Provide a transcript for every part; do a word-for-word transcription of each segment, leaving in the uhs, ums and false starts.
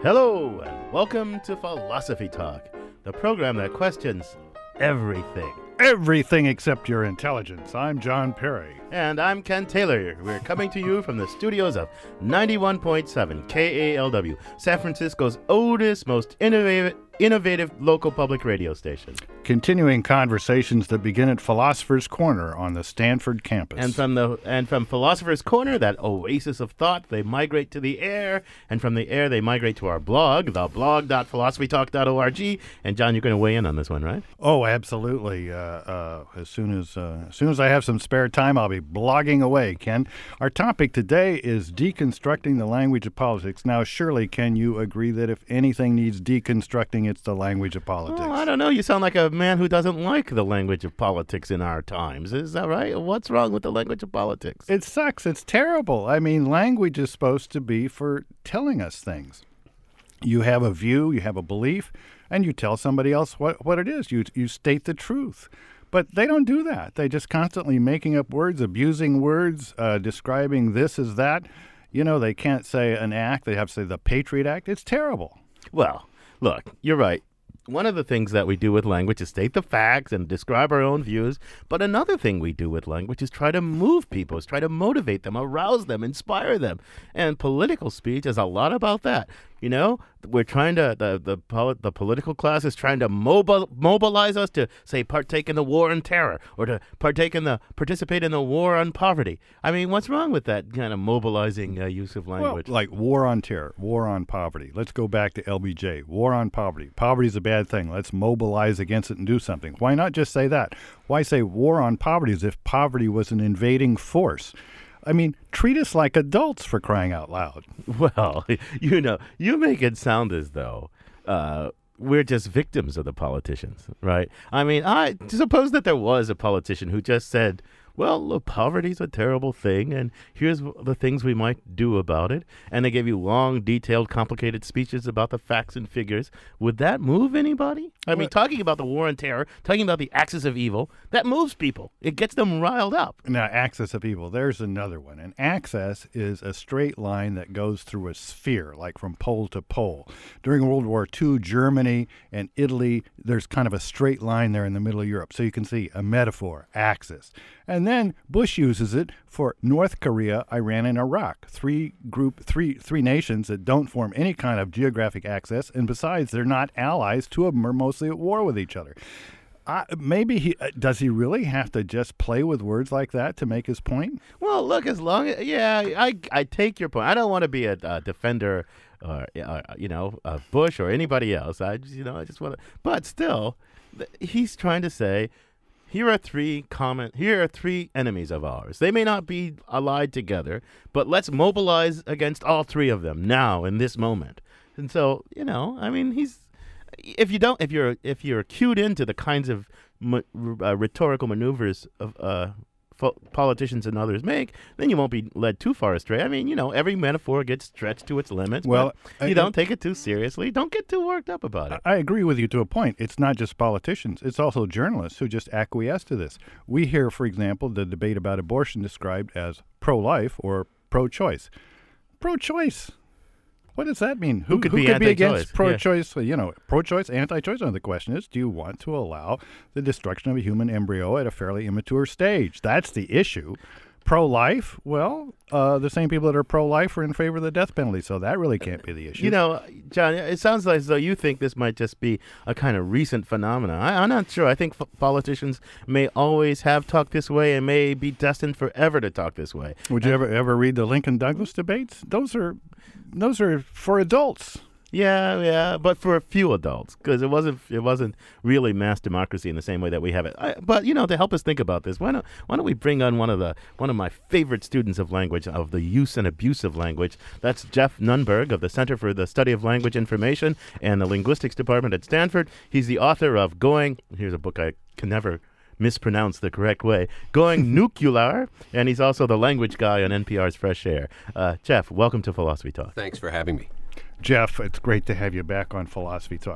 Hello, and welcome to Philosophy Talk, the program that questions everything. Everything except your intelligence. I'm John Perry. And I'm Ken Taylor. We're coming to you from the studios of ninety-one point seven K A L W, San Francisco's oldest, most innovative, innovative local public radio station. Continuing conversations that begin at Philosopher's Corner on the Stanford campus. And from the and from Philosopher's Corner, that oasis of thought, they migrate to the air, and from the air they migrate to our blog, the blog dot philosophy talk dot org. And John, you're going to weigh in on this one, right? Oh, absolutely. Uh, uh, as soon as uh, as soon as I have some spare time, I'll be blogging away, Ken. Our topic today is deconstructing the language of politics. Now, surely, Ken, you agree that if anything needs deconstructing, it's the language of politics. Oh, I don't know. You sound like a man who doesn't like the language of politics in our times. Is that right? What's wrong with the language of politics? It sucks. It's terrible. I mean, language is supposed to be for telling us things. You have a view, you have a belief, and you tell somebody else what, what it is. You you state the truth. But they don't do that. They just constantly making up words, abusing words, uh, describing this as that. You know, they can't say an act. They have to say the Patriot Act. It's terrible. Well, look, you're right. One of the things that we do with language is state the facts and describe our own views. But another thing we do with language is try to move people, is try to motivate them, arouse them, inspire them. And political speech is a lot about that. You know, we're trying to, the the, poli- the political class is trying to mobil- mobilize us to, say, partake in the war on terror or to partake in the, participate in the war on poverty. I mean, what's wrong with that kind of mobilizing uh, use of language? Well, like war on terror, war on poverty. Let's go back to L B J. War on poverty. Poverty is a bad thing. Let's mobilize against it and do something. Why not just say that? Why say war on poverty as if poverty was an invading force? I mean, treat us like adults, for crying out loud. Well, you know, you make it sound as though uh, we're just victims of the politicians, right? I mean, I suppose that there was a politician who just said, well, look, poverty's a terrible thing, and here's the things we might do about it. And they gave you long, detailed, complicated speeches about the facts and figures. Would that move anybody? I well, mean, talking about the war on terror, talking about the axis of evil, that moves people. It gets them riled up. Now, axis of evil, there's another one. An axis is a straight line that goes through a sphere, like from pole to pole. During World War Two, Germany and Italy, there's kind of a straight line there in the middle of Europe. So you can see a metaphor, axis. And then Bush uses it for North Korea, Iran, and Iraq. Three group, three three nations that don't form any kind of geographic access, and besides, they're not allies. Two of them are mostly at war with each other. Uh, maybe he uh, does he really have to just play with words like that to make his point? Well, look, as long as yeah, I I take your point. I don't want to be a, a defender, or uh, you know, of Bush or anybody else. I just, you know, I just want to. But still, th- he's trying to say, Here are three common. Here are three enemies of ours. They may not be allied together, but let's mobilize against all three of them now in this moment. And so, you know, I mean, he's. If you don't, if you're, if you're cued into the kinds of ma- uh, rhetorical maneuvers of uh, fo- politicians and others make, then you won't be led too far astray. I mean, you know, every metaphor gets stretched to its limits. Well, but you I, don't take it too seriously. Don't get too worked up about it. I agree with you to a point. It's not just politicians. It's also journalists who just acquiesce to this. We hear, for example, the debate about abortion described as pro-life or pro-choice. Pro-choice. What does that mean? Who, who could, who be, could be against yeah. pro-choice? You know, pro-choice, anti-choice. No, the question is, do you want to allow the destruction of a human embryo at a fairly immature stage? That's the issue. Pro-life? Well, uh, the same people that are pro-life are in favor of the death penalty, so that really can't be the issue. You know, John, it sounds like as though you think this might just be a kind of recent phenomenon. I, I'm not sure. I think f- politicians may always have talked this way and may be destined forever to talk this way. Would you ever ever read the Lincoln-Douglas debates? Those are those are for adults. Yeah, yeah, but for a few adults, because it wasn't it wasn't really mass democracy in the same way that we have it. I, but you know, to help us think about this, why don't why don't we bring on one of the one of my favorite students of language, of the use and abuse of language? That's Jeff Nunberg of the Center for the Study of Language Information and the Linguistics Department at Stanford. He's the author of Going. Here's a book I can never mispronounce the correct way, Going Nuclear, and he's also the language guy on N P R's Fresh Air. Uh, Jeff, welcome to Philosophy Talk. Thanks for having me. Jeff, it's great to have you back on Philosophy Talk.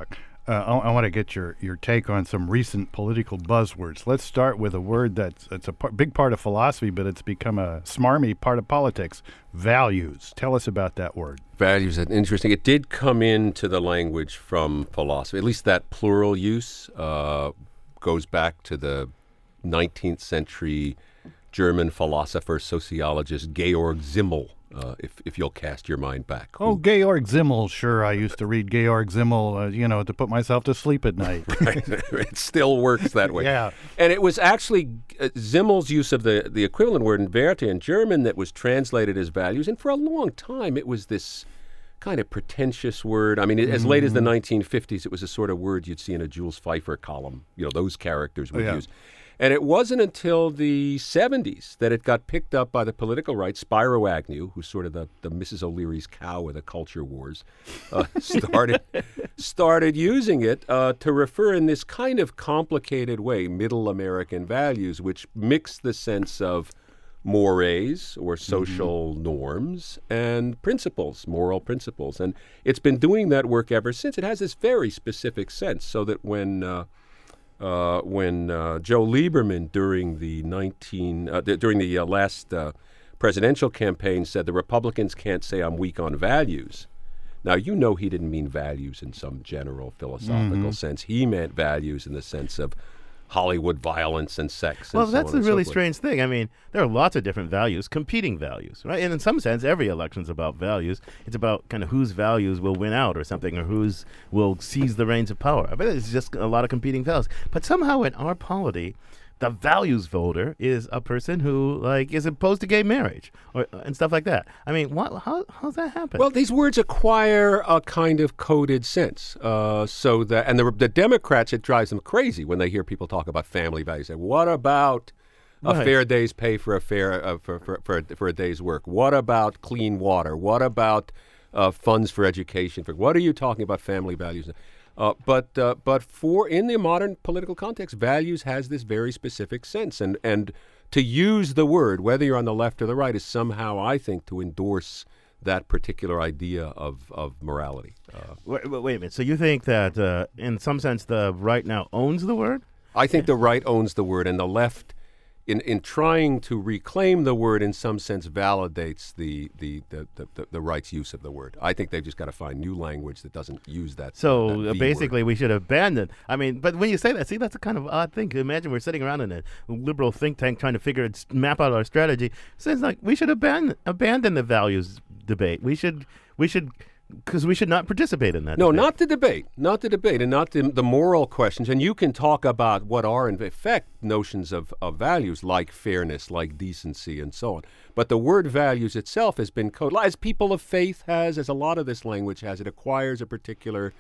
Uh, I, I want to get your, your take on some recent political buzzwords. Let's start with a word that's it's a par- big part of philosophy, but it's become a smarmy part of politics. Values. Tell us about that word. Values, that's interesting. It did come into the language from philosophy. At least that plural use uh, goes back to the nineteenth century German philosopher, sociologist Georg Simmel, uh, if if you'll cast your mind back. Oh, Georg Simmel. Sure, I used to read Georg Simmel, uh, you know, to put myself to sleep at night. Right. It still works that way. Yeah. And it was actually uh, Simmel's use of the, the equivalent word in Werte in German that was translated as values. And for a long time, it was this kind of pretentious word. I mean, mm-hmm. as late as the nineteen fifties, it was a sort of word you'd see in a Jules Feiffer column. You know, those characters would oh, yeah. use. And it wasn't until the seventies that it got picked up by the political right. Spiro Agnew, who's sort of the, the Missus O'Leary's cow of the culture wars, uh, started started using it uh, to refer in this kind of complicated way, middle American values, which mix the sense of mores or social mm-hmm. norms and principles, moral principles. And it's been doing that work ever since. It has this very specific sense, so that when... Uh, Uh, when uh, Joe Lieberman during the nineteen uh, th- during the uh, last uh, presidential campaign said the Republicans can't say I'm weak on values. Now, you know he didn't mean values in some general philosophical mm-hmm. sense. He meant values in the sense of Hollywood violence and sex. Well, and that's so on a really and so strange thing. I mean, there are lots of different values, competing values, right? And in some sense, every election's about values. It's about kind of whose values will win out or something, or whose will seize the reins of power. I bet it's just a lot of competing values. But somehow in our polity, the values voter is a person who, like, is opposed to gay marriage or and stuff like that. I mean, what, how how's that happen? Well, these words acquire a kind of coded sense, uh, so that and the, the Democrats, it drives them crazy when they hear people talk about family values. Say, what about a Right. fair day's pay for a fair uh, for, for for for a day's work? What about clean water? What about uh, funds for education? For what are you talking about family values? Uh, but uh, but for in the modern political context, values has this very specific sense, and and to use the word, whether you're on the left or the right, is somehow, I think, to endorse that particular idea of of morality. Uh, wait, wait a minute. So you think that, uh, in some sense, the right now owns the word? I think the right owns the word, and the left, in in trying to reclaim the word, in some sense, validates the the the, the, the, the right's use of the word. I think they've just got to find new language that doesn't use that. So that uh, V basically, word. we should abandon. I mean, but when you say that, see, that's a kind of odd thing. Imagine we're sitting around in a liberal think tank trying to figure it, map out our strategy. It says like we should abandon abandon the values debate. We should we should because we should not participate in that. No, debate. not the debate, not the debate, and not the, the moral questions. And you can talk about what are, in effect, notions of, of values like fairness, like decency, and so on. But the word values itself has been coded, as people of faith has, as a lot of this language has. It acquires a particular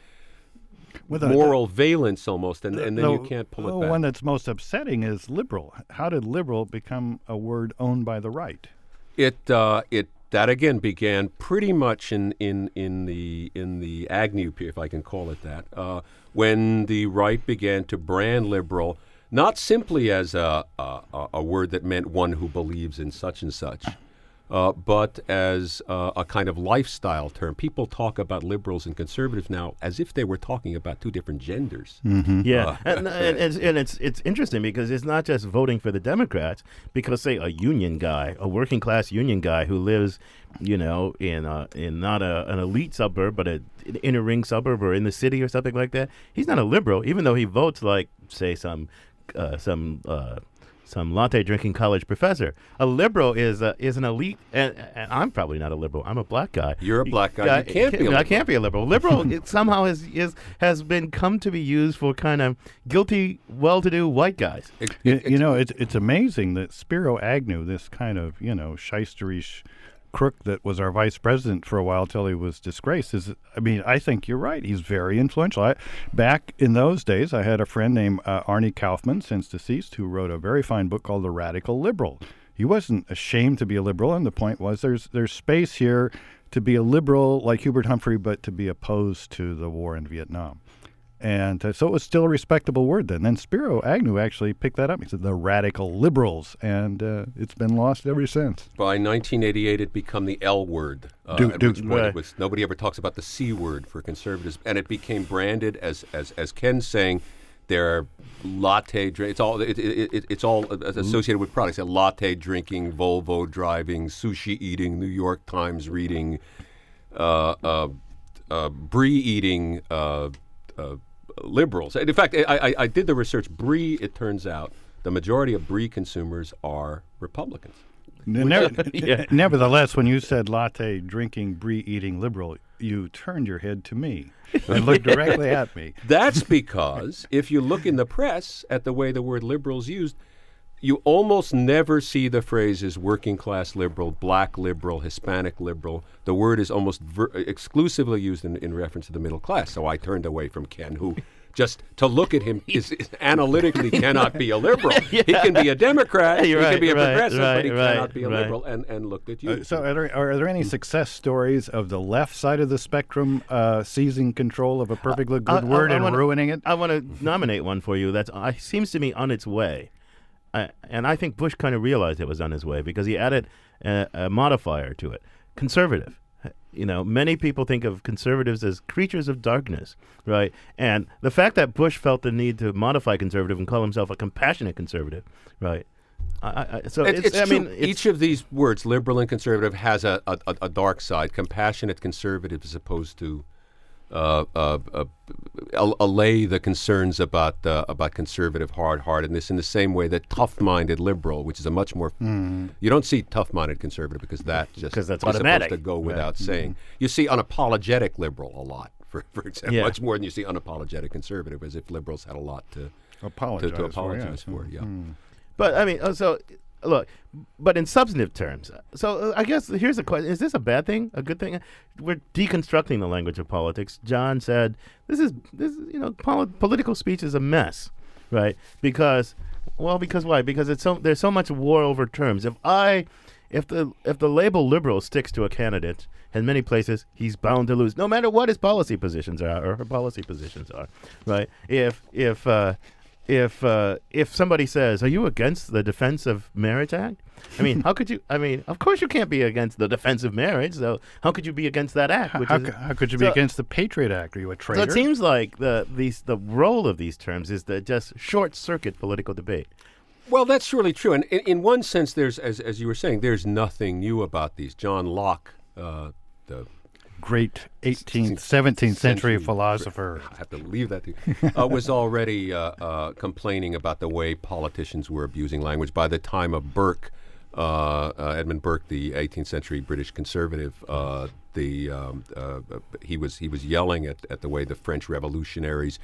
With a- moral valence almost, and, and then the, you can't pull the it back. one that's most upsetting is liberal. How did liberal become a word owned by the right? It uh, it that again began pretty much in, in, in the in the Agnew period, if I can call it that, uh, when the right began to brand liberal not simply as a, a a word that meant one who believes in such and such, uh, but as uh, a kind of lifestyle term. People talk about liberals and conservatives now as if they were talking about two different genders. Mm-hmm. Yeah, Uh, and, and, it's, and it's it's interesting because it's not just voting for the Democrats. Because say a union guy, a working class union guy who lives, you know, in a, in not a, an elite suburb, but a, an inner ring suburb or in the city or something like that, he's not a liberal, even though he votes like say some uh, some. Uh, some latte drinking college professor. A liberal is a, is an elite, and, and I'm probably not a liberal. I'm a black guy. You're a black guy. You can't be a I liberal. can't be a liberal. Liberal it somehow is, is has been come to be used for kind of guilty, well-to-do white guys. It- You, it- you know, it's it's amazing that Spiro Agnew, this kind of, you know, shysterish crook that was our vice president for a while till he was disgraced, is, I mean, I think you're right. He's very influential. I, back in those days, I had a friend named uh, Arnie Kaufman, since deceased, who wrote a very fine book called The Radical Liberal. He wasn't ashamed to be a liberal, and the point was there's there's space here to be a liberal like Hubert Humphrey, but to be opposed to the war in Vietnam. And uh, so it was still a respectable word then. Then Spiro Agnew actually picked that up. He said the radical liberals, and uh, it's been lost ever since. By nineteen eighty-eight, it became the L word. Uh, Do- at do- which point right. it was, nobody ever talks about the C word for conservatives, and it became branded as as as Ken's saying. They're latte drink. It's all it, it, it, it's all associated with products. A latte drinking, Volvo driving, sushi eating, New York Times reading, uh, uh, uh, brie eating. Uh, uh, liberals. In fact, I, I, I did the research. Brie, it turns out, the majority of brie consumers are Republicans. Never, Yeah. Nevertheless, when you said latte drinking, brie eating liberal, you turned your head to me and looked directly at me. That's because if you look in the press at the way the word liberals used, you almost never see the phrases working class liberal, black liberal, Hispanic liberal. The word is almost ver- exclusively used in, in reference to the middle class. So I turned away from Ken, who just to look at him is, is analytically cannot be a liberal. Yeah. He can be a Democrat, he You're can right, be a right, progressive, right, but he right, cannot be a right. liberal, and, and looked at you. Uh, so, are there, are there any success stories of the left side of the spectrum uh, seizing control of a perfectly good I- I- word I and wanna- ruining it? I want to nominate one for you that's uh, seems to me on its way. I, and I think Bush kind of realized it was on his way because he added a, a modifier to it. Conservative. You know, many people think of conservatives as creatures of darkness, right? And the fact that Bush felt the need to modify conservative and call himself a compassionate conservative, right? I, I, so It's, it's, it's I true. mean, it's, Each of these words, liberal and conservative, has a, a, a a dark side. Compassionate conservative as opposed to uh, uh, uh, al- allay the concerns about uh, about conservative hard-heartedness in the same way that tough-minded liberal, which is a much more you don't see tough-minded conservative because that just 'Cause that's is automatic. supposed to go Right. without saying. You see unapologetic liberal a lot, for for example, Yeah. much more than you see unapologetic conservative, as if liberals had a lot to Apologize to, to for, apologize yes. for. Yeah. But I mean, uh, so look, but in substantive terms. So uh, I guess here's the question: is this a bad thing? A good thing? We're deconstructing the language of politics. John said, "This is this is, you know, poli- political speech is a mess, right? Because, well, because why? Because it's so there's so much war over terms. If I, if the if the label liberal sticks to a candidate." In many places, he's bound to lose, no matter what his policy positions are or her policy positions are, right? If if uh, if uh, if somebody says, "Are you against the Defense of Marriage Act?" I mean, how could you? I mean, of course you can't be against the Defense of Marriage. So how could you be against that act? How, Which how, is, c- how could you be so- against the Patriot Act? Are you a so traitor? it seems like the these the role of these terms is to just short circuit political debate. Well, that's surely true. And in, in one sense, there's, as, as you were saying, there's nothing new about these. John Locke, uh, the Great eighteenth, seventeenth century century philosopher. I have to leave that to you, uh, was already uh, uh, complaining about the way politicians were abusing language. By the time of Burke, uh, uh, Edmund Burke, the eighteenth century British conservative, uh, the um, uh, he was he was yelling at, at the way the French revolutionaries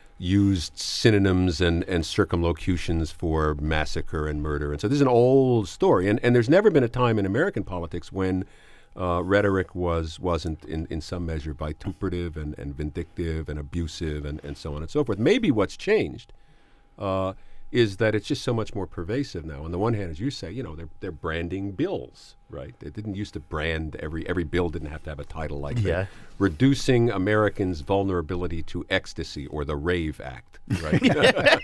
used synonyms and, and circumlocutions for massacre and murder. And so this is an old story. And, and there's never been a time in American politics when uh, rhetoric was, wasn't in, in some measure vituperative and, and vindictive and abusive and, and so on and so forth. Maybe what's changed uh, is that it's just so much more pervasive now. On the one hand, as you say, you know, they're, they're branding bills, right? They didn't used to brand every, every bill didn't have to have a title like Yeah. that. Reducing Americans' vulnerability to ecstasy or the Rave Act, right?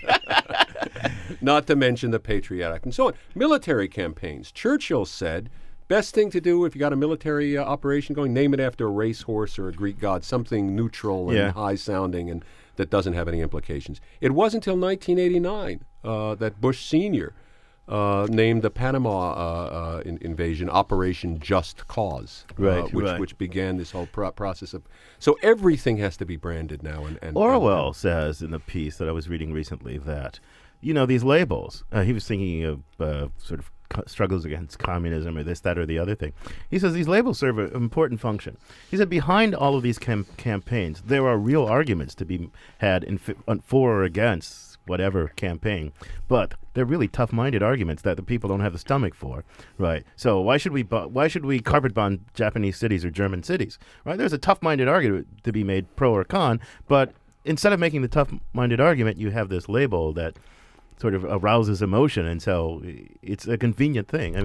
Not to mention the Patriot Act and so on. Military campaigns. Churchill said, best thing to do if you got a military uh, operation going, name it after a racehorse or a Greek god, something neutral and Yeah. high-sounding and that doesn't have any implications. It wasn't until nineteen eighty-nine uh, that Bush Senior uh, named the Panama uh, uh, in, invasion Operation Just Cause, uh, Right, which, right. which began this whole pro- process of. So everything has to be branded now. And, and Orwell and, says in the piece that I was reading recently that, you know, these labels, uh, he was thinking of uh, sort of co- struggles against communism or this, that, or the other thing. He says these labels serve an important function. He said behind all of these cam- campaigns, there are real arguments to be had in fi- on- for or against whatever campaign, but they're really tough-minded arguments that the people don't have the stomach for, right? So why should we bu- why should we carpet bomb Japanese cities or German cities, right? There's a tough-minded argument to be made pro or con, but instead of making the tough-minded argument, you have this label that sort of arouses emotion, and so it's a convenient thing. I mean,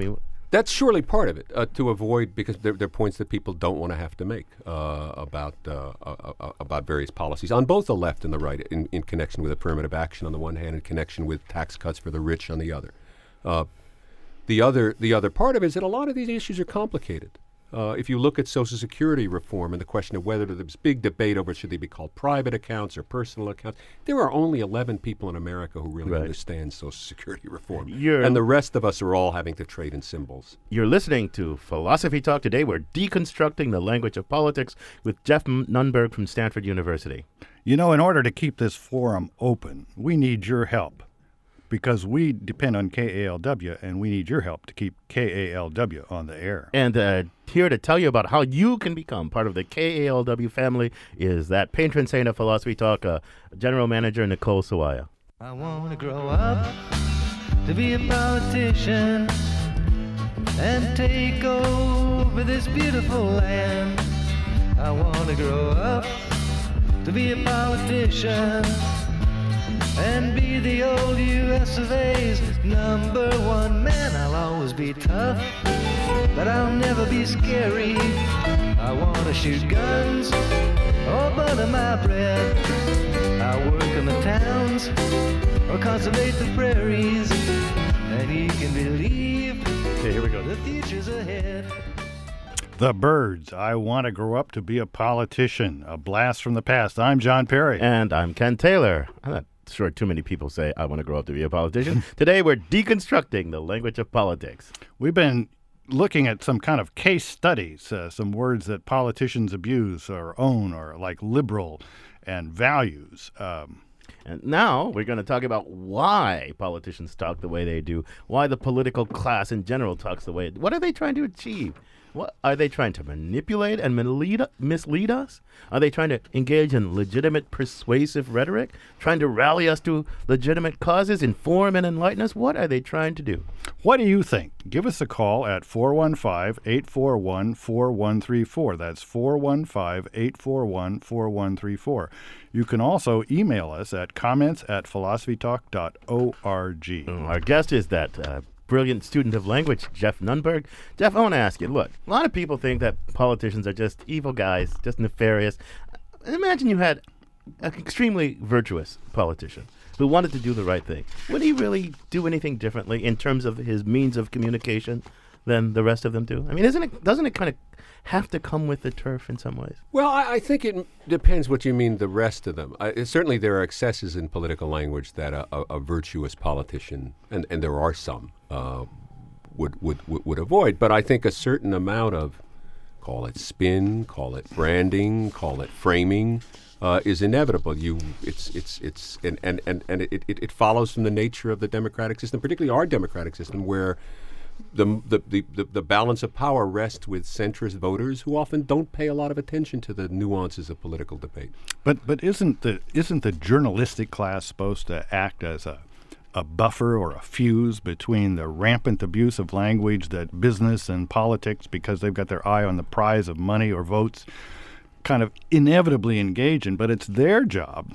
That's surely part of it, uh, to avoid, because they're, they're points that people don't want to have to make uh, about uh, uh, uh, about various policies on both the left and the right, in, in connection with affirmative action on the one hand, in connection with tax cuts for the rich on the other. Uh, the other the other part of it is that a lot of these issues are complicated. Uh, if you look at Social Security reform and the question of whether there's big debate over should they be called private accounts or personal accounts, there are only eleven people in America who really Right. understand Social Security reform. You're- and the rest of us are all having to trade in symbols. You're listening to Philosophy Talk. Today we're deconstructing the language of politics with Jeff M- Nunberg from Stanford University. You know, in order to keep this forum open, we need your help because we depend on K A L W, and we need your help to keep K A L W on the air. And uh, here to tell you about how you can become part of the K A L W family is that patron saint of Philosophy Talk, uh, General Manager Nicole Sawaya. I want to grow up to be a politician and take over this beautiful land. I want to grow up to be a politician and be the old U S of A's number one man. I'll always be tough, but I'll never be scary. I want to shoot guns or butter my bread. I work in the towns or conservate the prairies, and you can believe Okay, here we go. the future's ahead. The Birds, I Want to Grow Up to Be a Politician, a blast from the past. I'm John Perry. And I'm Ken Taylor. I'm not sure too many people say, I want to grow up to be a politician. Today we're deconstructing the language of politics. We've been looking at some kind of case studies, uh, some words that politicians abuse or own, or like liberal and values. Um, And now we're going to talk about why politicians talk the way they do, why the political class in general talks the way it. What are they trying to achieve? What are they trying to manipulate and mislead, mislead us? Are they trying to engage in legitimate persuasive rhetoric, trying to rally us to legitimate causes, inform and enlighten us? What are they trying to do? What do you think? Give us a call at four one five, eight four one, four one three four. That's four one five, eight four one, four one three four. You can also email us at comments at philosophy talk dot org. Our guest is that uh, brilliant student of language, Jeff Nunberg. Jeff, I want to ask you, look, a lot of people think that politicians are just evil guys, just nefarious. Imagine you had an extremely virtuous politician who wanted to do the right thing. Would he really do anything differently in terms of his means of communication than the rest of them do? I mean, isn't it, doesn't it kind of have to come with the turf in some ways? Well, I, I think it m- depends what you mean the rest of them. I, certainly there are excesses in political language that a, a, a virtuous politician, and, and there are some, uh, would, would, would, would avoid. But I think a certain amount of, call it spin, call it branding, call it framing, uh, is inevitable. You, it's, it's, it's, and, and, and, and it, it, it follows from the nature of the democratic system, particularly our democratic system, where The, the, the, the, the balance of power rests with centrist voters who often don't pay a lot of attention to the nuances of political debate. But but isn't the isn't the journalistic class supposed to act as a a buffer or a fuse between the rampant abuse of language that business and politics, because they've got their eye on the prize of money or votes, kind of inevitably engage in? But it's their job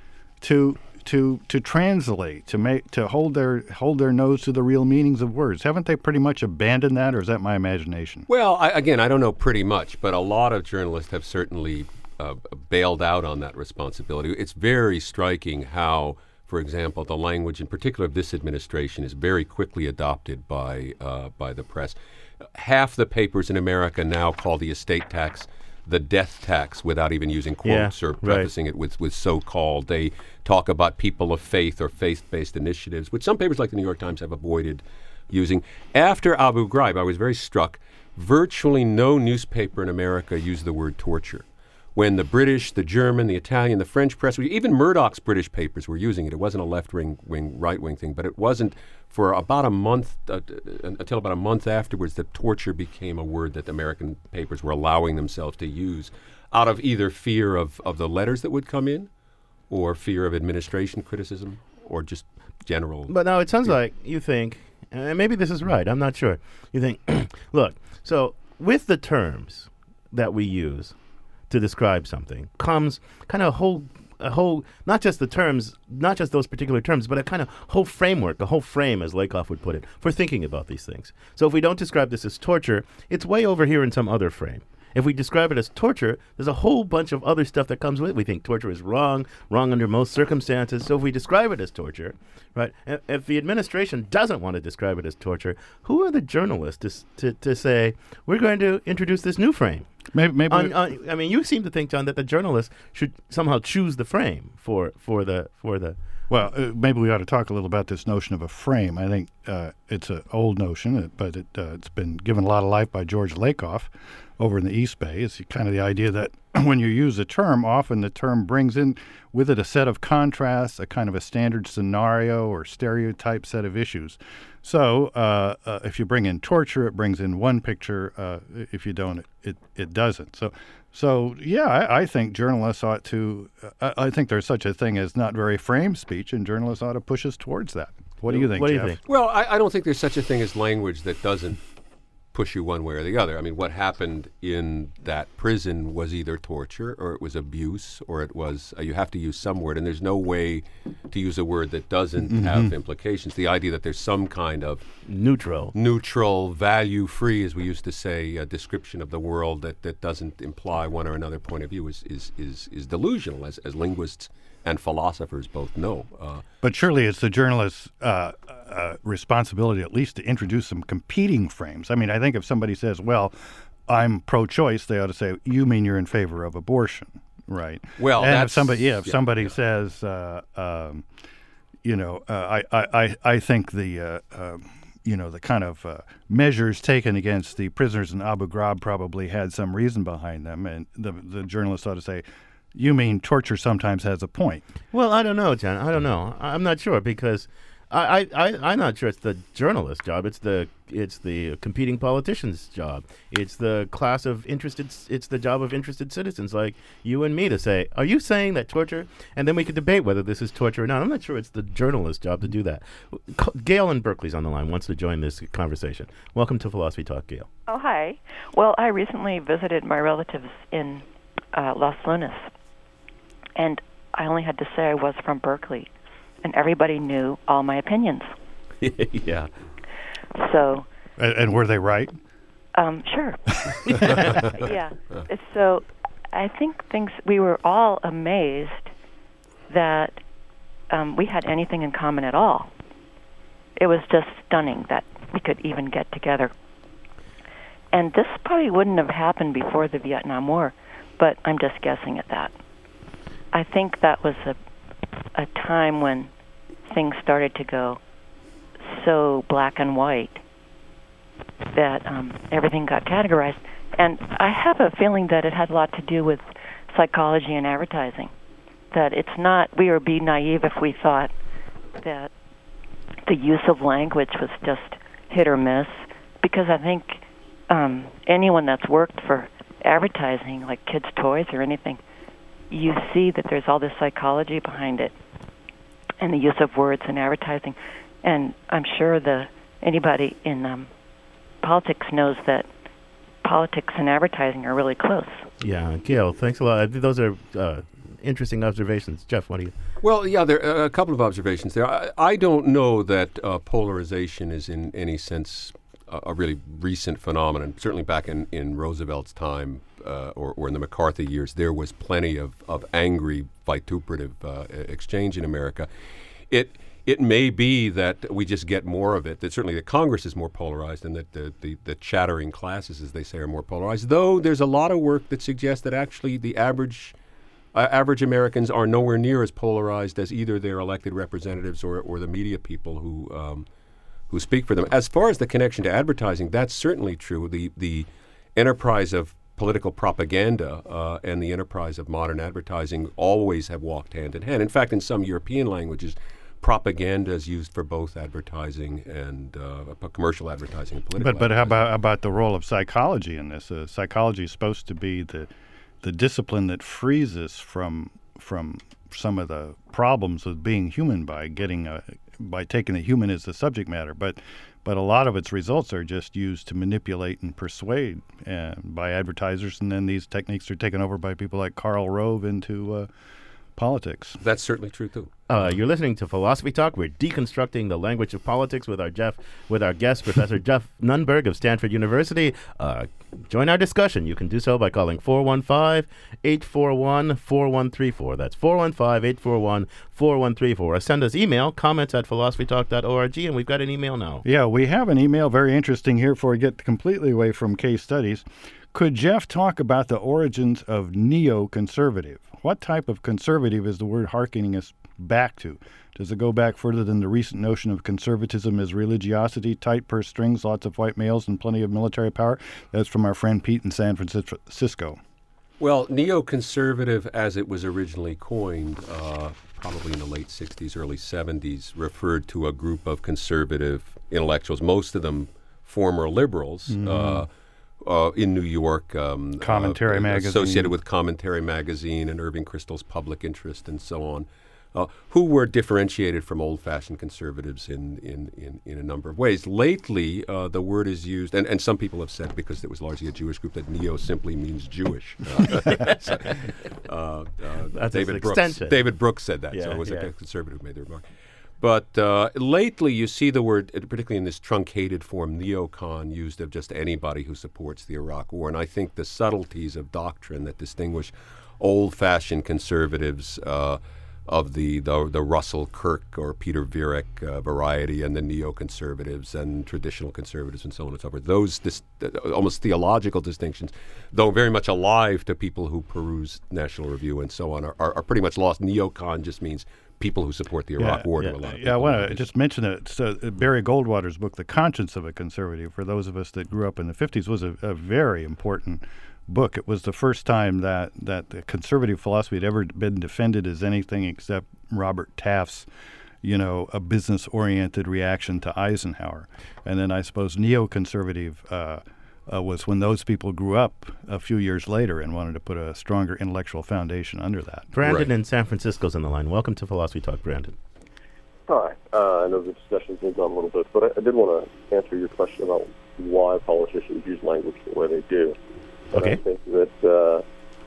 to to to translate, to make to hold their hold their nose to the real meanings of words. Haven't they pretty much abandoned that, or is that my imagination? Well, I, again, I don't know pretty much, but a lot of journalists have certainly uh, bailed out on that responsibility. It's very striking how, for example, the language in particular of this administration is very quickly adopted by uh, by the press. Half the papers in America now call the estate tax the death tax without even using quotes Yeah, or right. prefacing it with, with so-called. They talk about people of faith or faith-based initiatives, which some papers like the New York Times have avoided using. After Abu Ghraib, I was very struck, virtually no newspaper in America used the word torture. When the British, the German, the Italian, the French press, even Murdoch's British papers were using it. It wasn't a left-wing, wing, right-wing thing, but it wasn't for about a month, uh, until about a month afterwards, that torture became a word that American papers were allowing themselves to use out of either fear of, of the letters that would come in or fear of administration criticism or just general. But now it sounds like you think, and maybe this is right, I'm not sure. You think, look, so with the terms that we use to describe something comes kind of a whole a whole, not just the terms, not just those particular terms, but a kind of whole framework, a whole frame, as Lakoff would put it, for thinking about these things. So if we don't describe this as torture, it's way over here in some other frame. If we describe it as torture, there's a whole bunch of other stuff that comes with it. We think torture is wrong, wrong under most circumstances. So if we describe it as torture, right, if, if the administration doesn't want to describe it as torture, who are the journalists to, s- to, to say, we're going to introduce this new frame? Maybe, maybe On, on, I mean, you seem to think, John, that the journalists should somehow choose the frame for, for the for the. Well, uh, maybe we ought to talk a little about this notion of a frame. I think uh, it's an old notion, uh, but it, uh, it's been given a lot of life by George Lakoff over in the East Bay. It's kind of the idea that when you use a term, often the term brings in with it a set of contrasts, a kind of a standard scenario or stereotype set of issues. So uh, uh, if you bring in torture, it brings in one picture. Uh, if you don't, it, it, it doesn't. So, so yeah, I, I think journalists ought to, uh, I think there's such a thing as not very framed speech, and journalists ought to push us towards that. What do you think, What do Jeff? you think? Well, I, I don't think there's such a thing as language that doesn't push you one way or the other. I mean, what happened in that prison was either torture or it was abuse or it was, uh, you have to use some word, and there's no way to use a word that doesn't Mm-hmm. have implications. The idea that there's some kind of Neutral. neutral, value-free, as we used to say, uh, description of the world that, that doesn't imply one or another point of view is is is, is delusional, as, as linguists and philosophers both know. Uh, But surely it's the journalist's uh, uh, responsibility at least to introduce some competing frames. I mean, I think if somebody says, well, I'm pro-choice, they ought to say, you mean you're in favor of abortion, right? Well, and that's- if somebody, yeah, if yeah, somebody yeah. says, uh, um, you know, uh, I, I, I I think the, uh, uh, you know, the kind of uh, measures taken against the prisoners in Abu Ghraib probably had some reason behind them, and the the journalist ought to say, you mean torture sometimes has a point. Well, I don't know, John. I don't know. I- I'm not sure because I, I, I, I'm not sure it's the journalist's job. It's the it's the competing politician's job. It's the class of interested. It's the job of interested citizens like you and me to say, are you saying that torture? And then we could debate whether this is torture or not. I'm not sure it's the journalist's job to do that. C- Gail in Berkeley's on the line, wants to join this conversation. Welcome to Philosophy Talk, Gail. Oh, hi. Well, I recently visited my relatives in uh, Los Lunas, and I only had to say I was from Berkeley, and everybody knew all my opinions. Yeah. So, And, and were they right? um, sure. Yeah. So I think things, we were all amazed that um, we had anything in common at all. It was just stunning that we could even get together. And this probably wouldn't have happened before the Vietnam War, but I'm just guessing at that. I think that was a a time when things started to go so black and white that um, everything got categorized. And I have a feeling that it had a lot to do with psychology and advertising. That it's not, we would be naive if we thought that the use of language was just hit or miss, because I think um, anyone that's worked for advertising, like kids' toys or anything, you see that there's all this psychology behind it and the use of words in advertising. And I'm sure the anybody in um, politics knows that politics and advertising are really close. Yeah, Gail, thanks a lot. I think those are uh, interesting observations. Jeff, what do you? Well, yeah, there are a couple of observations there. I, I don't know that uh, polarization is in any sense a, a really recent phenomenon. Certainly back in, in Roosevelt's time uh, or, or in the McCarthy years, there was plenty of, of angry, vituperative uh, exchange in America. It it may be that we just get more of it, that certainly the Congress is more polarized and that the, the, the chattering classes, as they say, are more polarized, though there's a lot of work that suggests that actually the average Uh, average Americans are nowhere near as polarized as either their elected representatives or, or the media people who um, who speak for them. As far as the connection to advertising, that's certainly true. The the enterprise of political propaganda uh, and the enterprise of modern advertising always have walked hand in hand. In fact, in some European languages, propaganda is used for both advertising and uh, commercial advertising and political But but how advertising. about about the role of psychology in this? Uh, psychology is supposed to be the the discipline that frees us from from some of the problems of being human by getting a, by taking the human as the subject matter. But but a lot of its results are just used to manipulate and persuade uh, by advertisers, and then these techniques are taken over by people like Karl Rove into uh, politics. That's certainly true too. Uh, you're listening to Philosophy Talk. We're deconstructing the language of politics with our Jeff, with our guest, Professor Jeff Nunberg of Stanford University. Uh, join our discussion. You can do so by calling four one five, eight four one, four one three four. That's four one five, eight four one, four one three four. Or send us email, comments at philosophy talk dot org, and we've got an email now. Yeah, we have an email, very interesting here before we get completely away from case studies. Could Jeff talk about the origins of neoconservative? What type of conservative is the word hearkening us back to? Does it go back further than the recent notion of conservatism as religiosity, tight purse strings, lots of white males, and plenty of military power? That's from our friend Pete in San Francisco. Well, neoconservative, as it was originally coined, uh, probably in the late sixties, early seventies, referred to a group of conservative intellectuals, most of them former liberals, mm-hmm. uh, uh, in New York. Um, Commentary uh, magazine. Associated with Commentary magazine and Irving Kristol's Public Interest and so on. Uh, who were differentiated from old-fashioned conservatives in, in, in, in a number of ways. Lately, uh, the word is used, and, and some people have said, because it was largely a Jewish group, that neo simply means Jewish. Uh, so, uh, uh, That's David his Brooks. extension. David Brooks said that, Yeah, so it was yeah. a conservative who made the remark. But uh, lately, you see the word, particularly in this truncated form, neocon, used of just anybody who supports the Iraq War. And I think the subtleties of doctrine that distinguish old-fashioned conservatives uh, of the, the the Russell Kirk or Peter Viereck uh, variety, and the neoconservatives and traditional conservatives and so on and so forth. Those dis- uh, almost theological distinctions, though very much alive to people who peruse National Review and so on, are, are, are pretty much lost. Neocon just means people who support the Iraq Yeah, War yeah, to a lot of yeah, I people. want to just mention that so, uh, Barry Goldwater's book, The Conscience of a Conservative, for those of us that grew up in the fifties, was a, a very important book. It was the first time that, that the conservative philosophy had ever been defended as anything except Robert Taft's, you know, a business-oriented reaction to Eisenhower. And then I suppose neoconservative uh, uh, was when those people grew up a few years later and wanted to put a stronger intellectual foundation under that. Brandon Right. in San Francisco's on the line. Welcome to Philosophy Talk, Brandon. Hi. Uh, I know the discussion's moved on a little bit, but I, I did want to answer your question about why politicians use language the way they do. And Okay. I think that uh,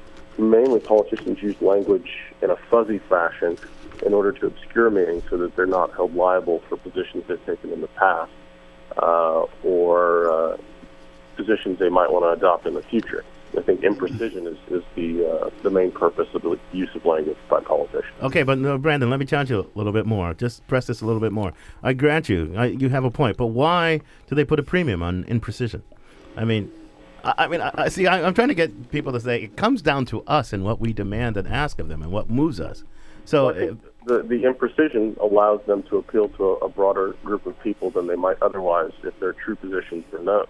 mainly politicians use language in a fuzzy fashion in order to obscure meaning so that they're not held liable for positions they've taken in the past uh, or uh, positions they might want to adopt in the future. I think imprecision is, is the uh, the main purpose of the use of language by politicians. Okay, but no, Brandon, let me challenge you a little bit more. Just press this a little bit more. I grant you, I, you have a point, but why do they put a premium on imprecision? I mean, I, I mean, I, I see. I, I'm trying to get people to say it comes down to us and what we demand and ask of them and what moves us. So, Well, I think the, the imprecision allows them to appeal to a, a broader group of people than they might otherwise if their true positions were known.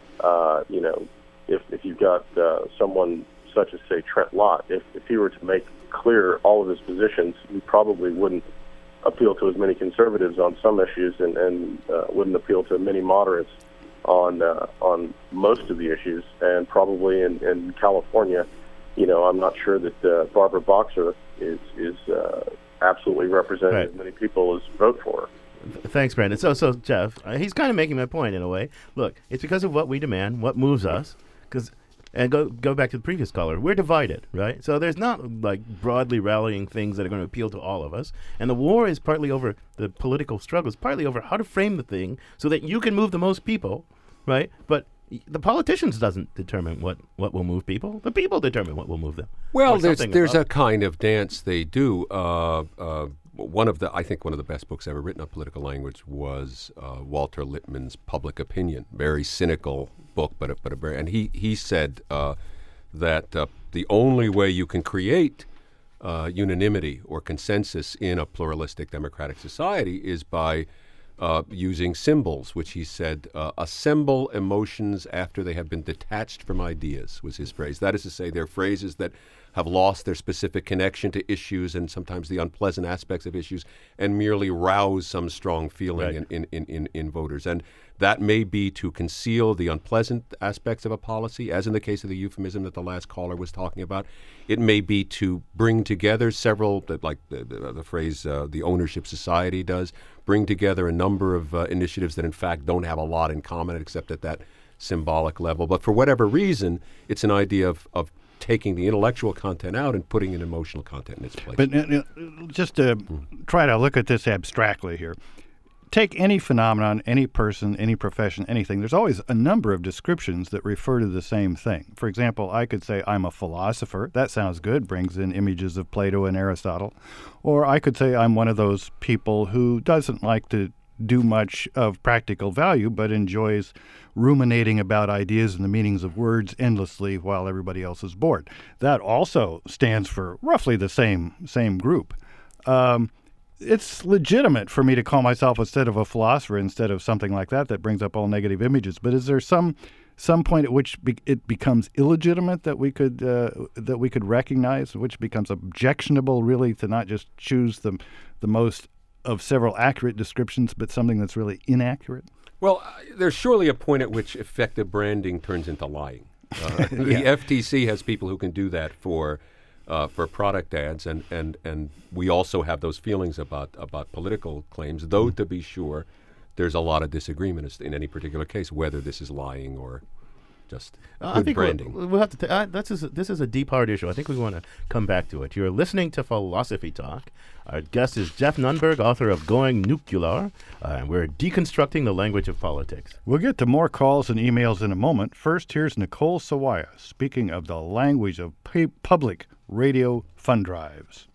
Uh, you know, if if you've got uh, someone such as, say, Trent Lott, if, if he were to make clear all of his positions, he probably wouldn't appeal to as many conservatives on some issues and, and uh, wouldn't appeal to many moderates on uh, on most of the issues. And probably in, in California, you know, I'm not sure that uh, Barbara Boxer is, is uh, absolutely representing Right. as many people as vote for her. thanks, Brandon. So, so Jeff, uh, he's kind of making my point in a way. Look, it's because of what we demand, what moves us, because. And go go back to the previous caller. We're divided, right? So there's not like broadly rallying things that are going to appeal to all of us. And the war is partly over the political struggles, partly over how to frame the thing so that you can move the most people, right? But y- the politicians doesn't determine what, what will move people. The people determine what will move them. Well, Or there's something there's a above. kind of dance they do. Uh, uh, one of the I think one of the best books ever written on political language was uh, Walter Lippmann's Public Opinion. Very cynical book, but a, but a very and he he said uh, that uh, the only way you can create uh, unanimity or consensus in a pluralistic democratic society is by uh, using symbols, which he said uh, assemble emotions after they have been detached from ideas, was his phrase. That is to say, they're phrases that have lost their specific connection to issues and sometimes the unpleasant aspects of issues and merely rouse some strong feeling Right. in, in, in, in, in voters. And that may be to conceal the unpleasant aspects of a policy, as in the case of the euphemism that the last caller was talking about. It may be to bring together several, like the, the, the phrase uh, the ownership society does, bring together a number of uh, initiatives that in fact don't have a lot in common except at that symbolic level. But for whatever reason, it's an idea of, of taking the intellectual content out and putting an emotional content in its place. But uh, uh, just to mm. try to look at this abstractly here, take any phenomenon, any person, any profession, anything. There's always a number of descriptions that refer to the same thing. For example, I could say I'm a philosopher. That sounds good, brings in images of Plato and Aristotle. Or I could say I'm one of those people who doesn't like to do much of practical value, but enjoys ruminating about ideas and the meanings of words endlessly while everybody else is bored. That also stands for roughly the same same group. Um, it's legitimate for me to call myself instead of a philosopher instead of something like that that brings up all negative images. But is there some some point at which be- it becomes illegitimate that we could uh, that we could recognize, which becomes objectionable, really, to not just choose the the most of several accurate descriptions, but something that's really inaccurate? Well, uh, there's surely a point at which effective branding turns into lying. Uh, the Yeah. F T C has people who can do that for uh, for product ads, and, and, and we also have those feelings about, about political claims, though, to be sure, there's a lot of disagreement as- in any particular case, whether this is lying or just Uh, good I think branding. We'll, we'll have to. T- uh, that's a, this is a deep, hard issue. I think we want to come back to it. You're listening to Philosophy Talk. Our guest is Jeff Nunberg, author of Going Nuclear, uh, and we're deconstructing the language of politics. We'll get to more calls and emails in a moment. First, here's Nicole Sawaya speaking of the language of pu- public radio fund drives.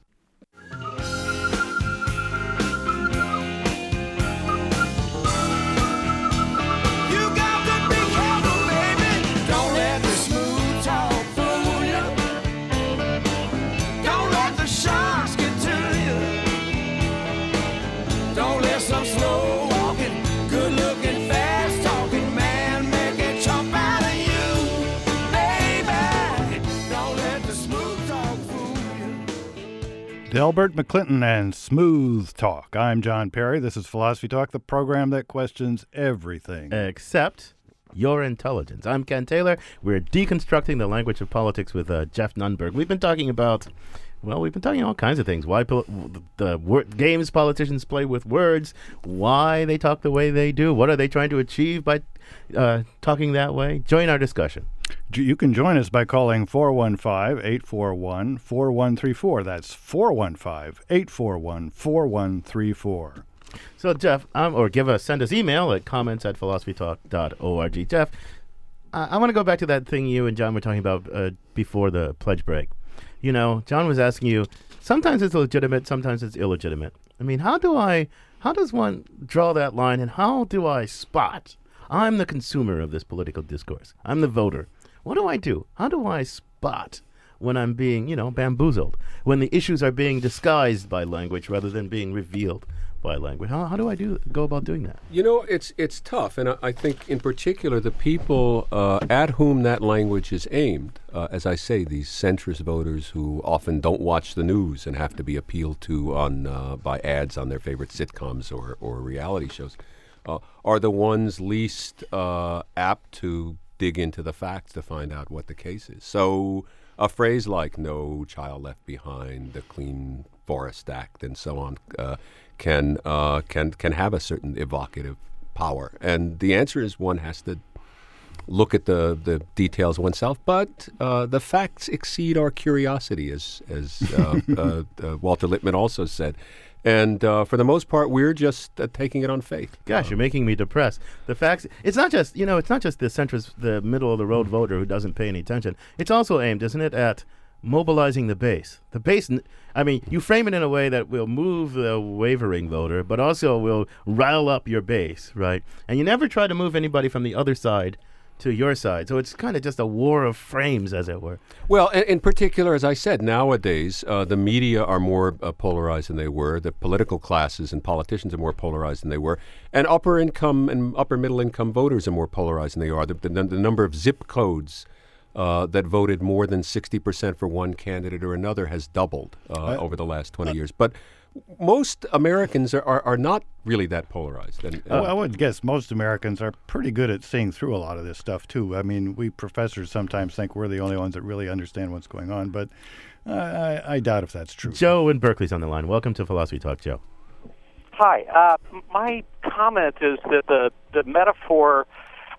Delbert McClinton and Smooth Talk. I'm John Perry. This is Philosophy Talk, the program that questions everything. Except your intelligence. I'm Ken Taylor. We're deconstructing the language of politics with uh, Jeff Nunberg. We've been talking about, well, we've been talking all kinds of things. Why pol- the wor- games politicians play with words, why they talk the way they do, what are they trying to achieve by uh, talking that way? Join our discussion. You can join us by calling four one five, eight four one, four one three four. That's four one five, eight four one, four one three four. So, Jeff, um, or give us, send us email at comments at philosophy talk dot org. Jeff, uh, I want to go back to that thing you and John were talking about uh, before the pledge break. You know, John was asking you, sometimes it's legitimate, sometimes it's illegitimate. I mean, how do I, how does one draw that line, and how do I spot? I'm the consumer of this political discourse. I'm the voter. What do I do? How do I spot when I'm being, you know, bamboozled? When the issues are being disguised by language rather than being revealed by language? How, how do I do go about doing that? You know, it's it's tough, and I, I think in particular the people uh, at whom that language is aimed, uh, as I say, these centrist voters who often don't watch the news and have to be appealed to on uh, by ads on their favorite sitcoms or, or reality shows, uh, are the ones least uh, apt to dig into the facts to find out what the case is. So a phrase like "no child left behind," the Clean Forest Act, and so on, uh, can uh, can can have a certain evocative power. And the answer is one has to look at the, the details oneself. But uh, the facts exceed our curiosity, as as uh, uh, uh, Walter Lippmann also said. And uh, for the most part, we're just uh, taking it on faith. Gosh, you're making me depressed. The facts, it's not just, you know, it's not just the centrist, the middle of the road voter who doesn't pay any attention. It's also aimed, isn't it, at mobilizing the base. The base, n- I mean, you frame it in a way that will move the wavering voter, but also will rile up your base, right? And you never try to move anybody from the other side to your side. So it's kind of just a war of frames, as it were. Well, in, in particular, as I said, nowadays uh, the media are more uh, polarized than they were. The political classes and politicians are more polarized than they were. And upper income and upper middle income voters are more polarized than they are. The, the, the number of zip codes uh, that voted more than sixty percent for one candidate or another has doubled uh, I, over the last twenty years. But most Americans are, are, are not really that polarized. And, Uh, I would guess most Americans are pretty good at seeing through a lot of this stuff, too. I mean, we professors sometimes think we're the only ones that really understand what's going on, but uh, I, I doubt if that's true. Joe in Berkeley's on the line. Welcome to Philosophy Talk, Joe. Hi. Uh, my comment is that the, the metaphor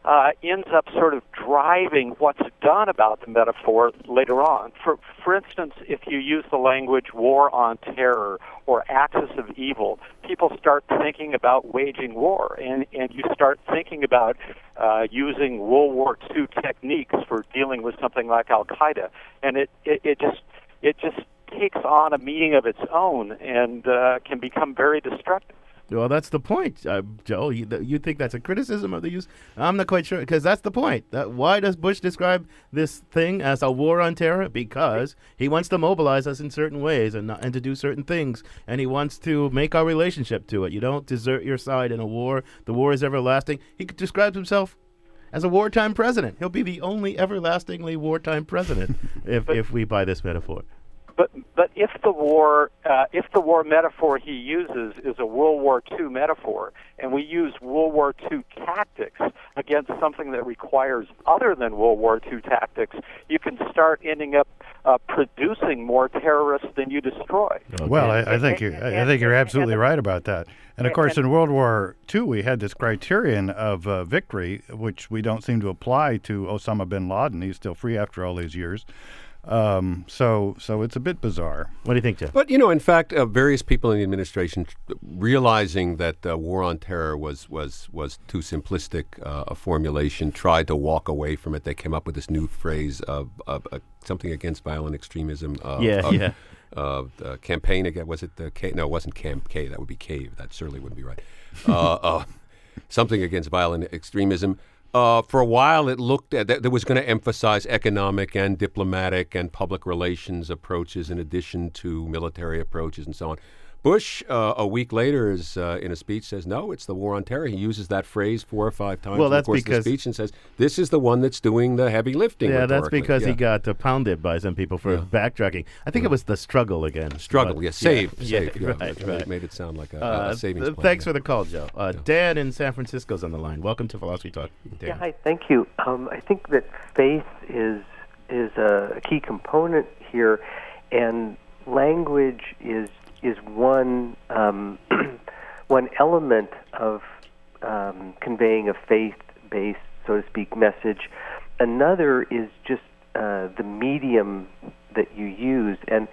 uh, ends up sort of driving what's done about the metaphor later on. For, for instance, if you use the language war on terror or axis of evil, people start thinking about waging war, and, and you start thinking about uh, using World War Two techniques for dealing with something like Al-Qaeda, and it, it, it just it just takes on a meaning of its own and uh, can become very destructive. Well, that's the point, uh, Joe. You, th- you think that's a criticism of the use? I'm not quite sure, because that's the point. That, why does Bush describe this thing as a war on terror? Because he wants to mobilize us in certain ways and, not, and to do certain things, and he wants to make our relationship to it. You don't desert your side in a war. The war is everlasting. He describes himself as a wartime president. He'll be the only everlastingly wartime president if, if we buy this metaphor. But but if the war uh, if the war metaphor he uses is a World War Two metaphor, and we use World War Two tactics against something that requires other than World War Two tactics, you can start ending up uh, producing more terrorists than you destroy. Okay. Well, I, I think you I think you're absolutely right about that. And of course, in World War Two, we had this criterion of uh, victory, which we don't seem to apply to Osama bin Laden. He's still free after all these years. Um, so, so it's a bit bizarre. What do you think, Jeff? But, you know, in fact, uh, various people in the administration, realizing that uh, war on terror was was, was too simplistic uh, a formulation, tried to walk away from it. They came up with this new phrase of, of uh, something against violent extremism. Uh, yeah, of, yeah. Uh, the campaign against, was it the K? No, it wasn't Camp K. That would be Cave. That certainly wouldn't be right. Uh, uh, something against violent extremism. Uh, for a while, it looked at that there was going to emphasize economic and diplomatic and public relations approaches in addition to military approaches and so on. Bush, uh, a week later, is uh, in a speech says, no, it's the war on terror. He uses that phrase four or five times Well, in the that's course of the because- speech and says, this is the one that's doing the heavy lifting. Yeah, that's rhetorically. because Yeah. he got uh, pounded by some people for Yeah. backtracking. I think it was the struggle again. Struggle, But- yeah, save, yeah, save. yeah, Yeah, right, It right. made it sound like a, Uh, a savings th- plan. thanks yeah. for the call, Joe. Uh, Dan in San Francisco's on the line. Welcome to Philosophy Talk. Dan. Yeah, hi, thank you. Um, I think that faith is is a, a key component here, and language is is one um, one element of um, conveying a faith-based, so to speak, message. Another is just uh, the medium that you use, and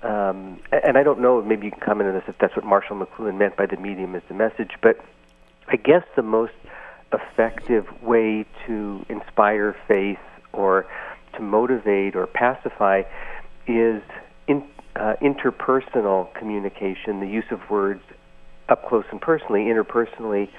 um, and I don't know. Maybe you can comment on this if that's what Marshall McLuhan meant by the medium as the message, but I guess the most effective way to inspire faith or to motivate or pacify is in, uh, interpersonal communication, the use of words up close and personally, interpersonally.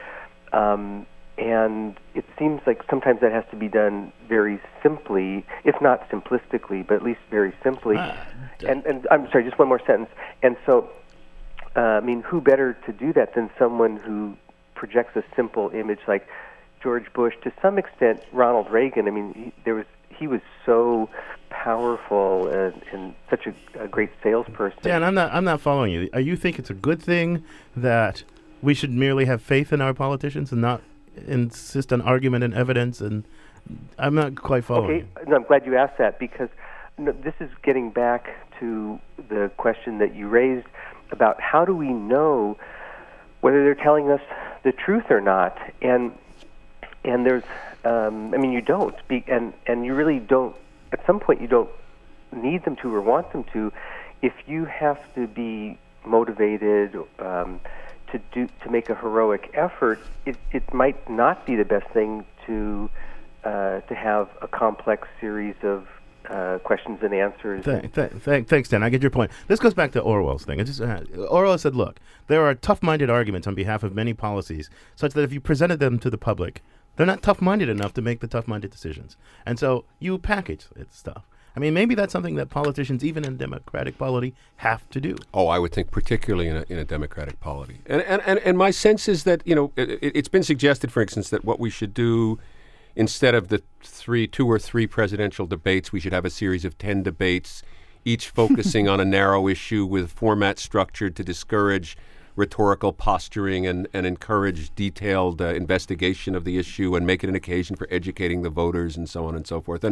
Um, and it seems like sometimes that has to be done very simply, if not simplistically, but at least very simply. Ah, and, and I'm sorry, just one more sentence. And so, uh, I mean, who better to do that than someone who projects a simple image like George Bush, to some extent Ronald Reagan. I mean, he, there was he was so powerful and, and such a, a great salesperson. Dan, I'm not. I'm not following you. Are you think it's a good thing that we should merely have faith in our politicians and not insist on argument and evidence? And I'm not quite following. Okay, no, I'm glad you asked that, because no, this is getting back to the question that you raised about how do we know whether they're telling us the truth or not. And and there's, um, I mean, you don't, be, and and you really don't. At some point, you don't need them to or want them to. If you have to be motivated um, to do to make a heroic effort, it it might not be the best thing to uh, to have a complex series of uh, questions and answers. Th- th- th- thanks, Dan. I get your point. This goes back to Orwell's thing. It just, uh, Orwell said, look, there are tough-minded arguments on behalf of many policies, such that if you presented them to the public, they're not tough-minded enough to make the tough-minded decisions. And so you package it stuff. I mean, maybe that's something that politicians, even in democratic polity, have to do. Oh, I would think particularly in a, in a democratic polity. And, and, and, and my sense is that, you know, it, it's been suggested, for instance, that what we should do, instead of the three, two or three presidential debates, we should have a series of ten debates, each focusing on a narrow issue with format structured to discourage rhetorical posturing and, and encourage detailed uh, investigation of the issue and make it an occasion for educating the voters and so on and so forth. And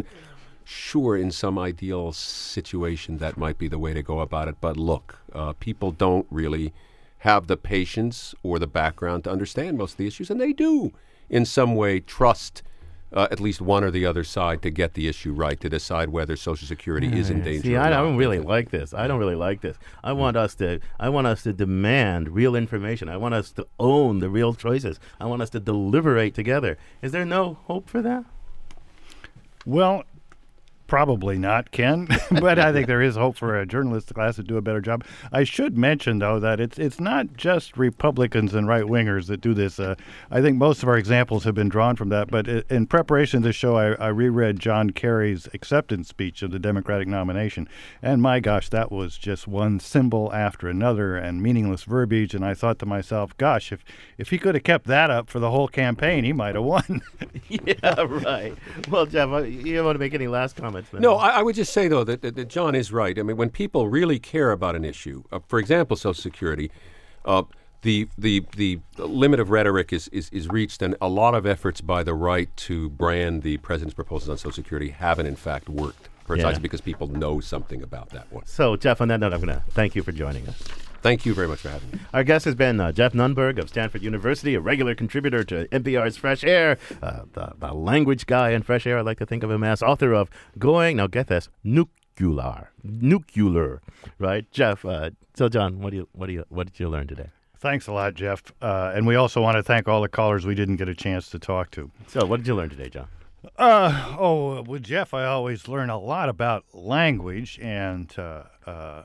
sure, in some ideal situation, that might be the way to go about it. But look, uh, people don't really have the patience or the background to understand most of the issues, and they do in some way trust uh, at least one or the other side to get the issue right, to decide whether Social Security is in danger. See, or I not. don't really like this. I don't really like this. I want us to. I want us to demand real information. I want us to own the real choices. I want us to deliberate together. Is there no hope for that? Well, probably not, Ken. But I think there is hope for a journalist class to do a better job. I should mention, though, that it's it's not just Republicans and right-wingers that do this. Uh, I think most of our examples have been drawn from that. But i- in preparation to this show, I, I reread John Kerry's acceptance speech of the Democratic nomination. And my gosh, that was just one symbol after another and meaningless verbiage. And I thought to myself, gosh, if, if he could have kept that up for the whole campaign, he might have won. Yeah, right. Well, Jeff, uh, you don't want to make any last comments? Then? No, I, I would just say, though, that, that, that John is right. I mean, when people really care about an issue, uh, for example, Social Security, uh, the, the the limit of rhetoric is, is, is reached, and a lot of efforts by the right to brand the president's proposals on Social Security haven't, in fact, worked, precisely Yeah. because people know something about that one. So, Jeff, on that note, I'm going to thank you for joining us. Thank you very much for having me. Our guest has been uh, Jeff Nunberg of Stanford University, a regular contributor to N P R's Fresh Air, uh, the, the language guy in Fresh Air, I like to think of him as, author of Going, now get this, Nuclear, Nuclear, right? Jeff, uh, so John, what do you, what do you, what did you learn today? Thanks a lot, Jeff. Uh, and we also want to thank all the callers we didn't get a chance to talk to. So, what did you learn today, John? Uh, oh, with Jeff, I always learn a lot about language, and uh, uh,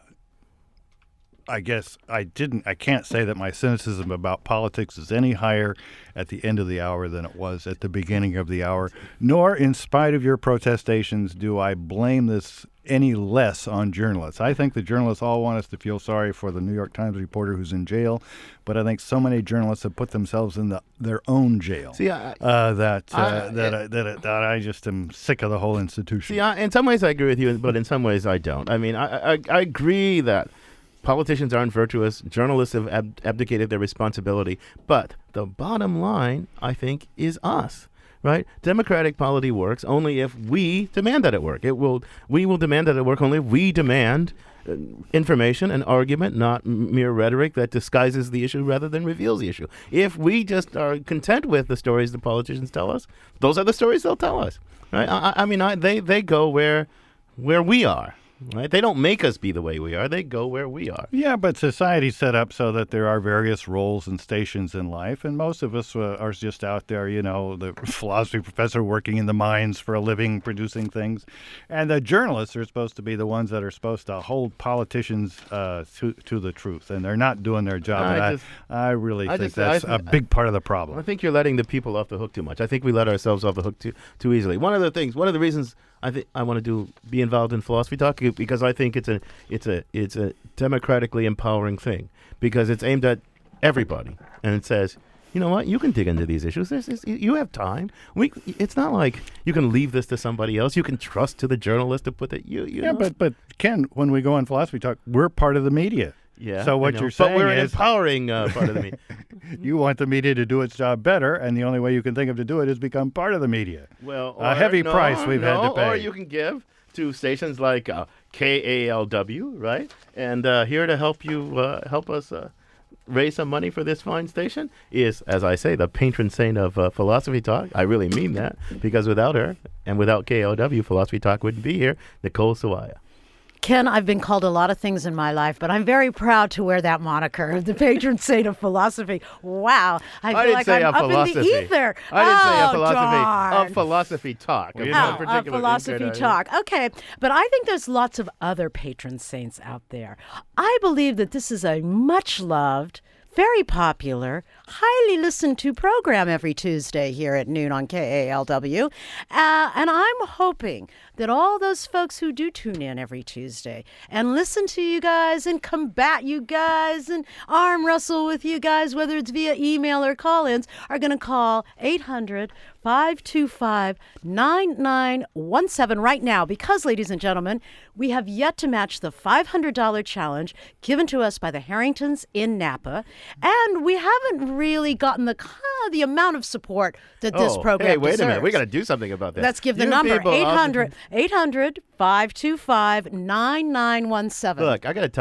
I guess I didn't. I can't say that my cynicism about politics is any higher at the end of the hour than it was at the beginning of the hour. Nor, in spite of your protestations, do I blame this any less on journalists. I think the journalists all want us to feel sorry for the New York Times reporter who's in jail, but I think so many journalists have put themselves in the, their own jail. See, I, uh, that uh, I- that, I, that, I, that I just am sick of the whole institution. See, I, in some ways I agree with you, but in some ways I don't. I mean, I, I, I agree that politicians aren't virtuous. Journalists have ab- abdicated their responsibility. But the bottom line, I think, is us. Right? Democratic polity works only if we demand that it work. It will. We will demand that it work only if we demand uh, information and argument, not m- mere rhetoric that disguises the issue rather than reveals the issue. If we just are content with the stories the politicians tell us, those are the stories they'll tell us. Right? I, I I mean, I, they they go where where we are. Right? They don't make us be the way we are. They go where we are. Yeah, but society's set up so that there are various roles and stations in life, and most of us uh, are just out there, you know, the philosophy professor working in the mines for a living, producing things. And the journalists are supposed to be the ones that are supposed to hold politicians uh, to, to the truth, and they're not doing their job. I and just- I, I really I think just- I that's th- a big part of the problem. I think you're letting the people off the hook too much. I think we let ourselves off the hook too too easily. One of the things, one of the reasons I think I want to do be involved in philosophy talk is because I think it's a it's a it's a democratically empowering thing because it's aimed at everybody and it says, you know what, you can dig into these issues. This is, you have time. We it's not like you can leave this to somebody else. You can trust to the journalist to put it. You, you yeah, know? but but Ken, when we go on philosophy talk, we're part of the media. yeah. So I what know. you're but saying we're an is- empowering uh, part of the media. You want the media to do its job better, and the only way you can think of to do it is become part of the media. Well, A or- heavy no, price we've had to no, Or pay. you can give to stations like uh, K A L W, right? And uh, here to help you, uh, help us uh, raise some money for this fine station is, as I say, the patron saint of uh, philosophy talk. I really mean that because without her and without K A L W, philosophy talk wouldn't be here. Nicole Sawaya. Ken, I've been called a lot of things in my life, but I'm very proud to wear that moniker, the patron saint of philosophy. Wow. I feel I didn't like say I'm a up philosophy. in the ether. I didn't say a Oh, philosophy. darn. A philosophy talk. Well, of you no know- Oh, a particular philosophy insight. talk. Okay. But I think there's lots of other patron saints out there. I believe that this is a much loved, very popular, highly listened to program every Tuesday here at noon on K A L W. Uh, and I'm hoping that all those folks who do tune in every Tuesday and listen to you guys and combat you guys and arm wrestle with you guys, whether it's via email or call ins, are going to call eight hundred, five two five, nine nine one seven right now because, ladies and gentlemen, we have yet to match the five hundred dollars challenge given to us by the Harringtons in Napa. And we haven't really gotten the the amount of support that this Oh, program hey, wait deserves. a minute. We got to do something about that. Let's give the You number, people eight often- hundred, eight hundred, five two five, nine nine one seven. Look, I got to tell you,